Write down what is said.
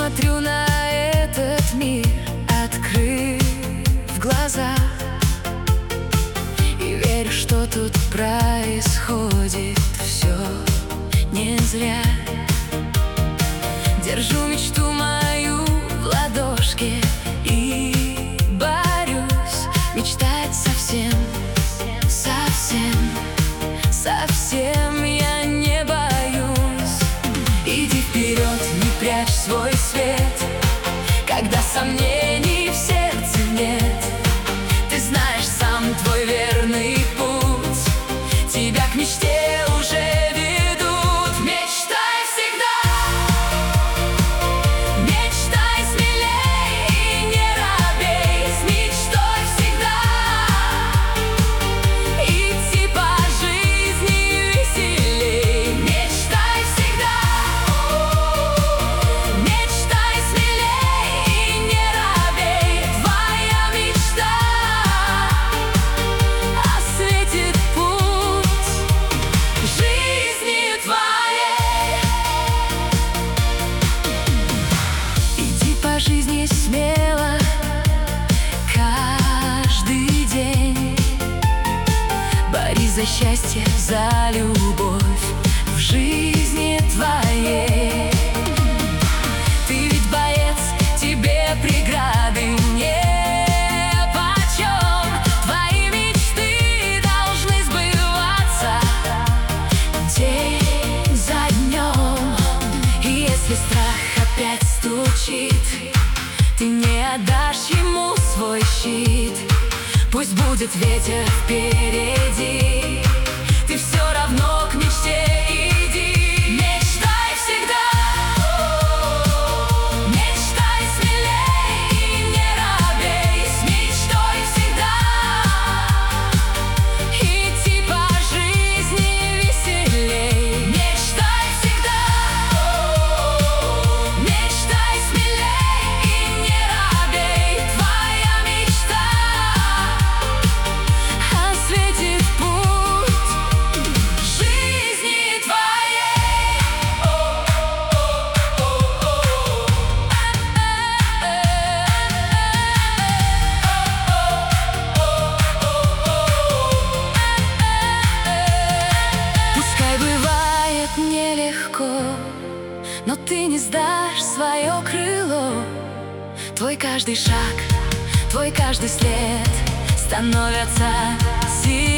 смотрю на этот мир, открыв глаза, и верю, что тут происходит все не зря. Держу мечту мою в ладошке и борюсь мечтать совсем, совсем, совсем я не боюсь. Иди вперед, не прячь свой свет, когда сомнений в сердце нет. Ты знаешь сам твой верный путь, тебя к мечте уже ведут. Мечтай всегда, мечтай смелей и не робей. С мечтой всегда идти по жизни веселей. Мечтай всегда, мечтай смелей и не робей. Твоя мечта осветит путь жизни твоей. Иди по жизни смело каждый день, борись за счастье, за любовь в жизни твоей. Ты ведь боец, тебе преграды нипочем. Твои мечты должны сбываться день за днем. И если страх опять стучит, ты не отдашь ему свой щит. Пусть будет ветер впереди, ты все равно к мечте иди. Мечтай всегда, мечтай смелей и не робей. С мечтой всегда идти по жизни веселей. Мечтай всегда, мечтай смелей и не робей. Твоя мечта осветит путь жизни твоей. Пускай бывает нелегко, но ты не сдашь свое крыло. Твой каждый шаг, твой каждый след становятся сильнее.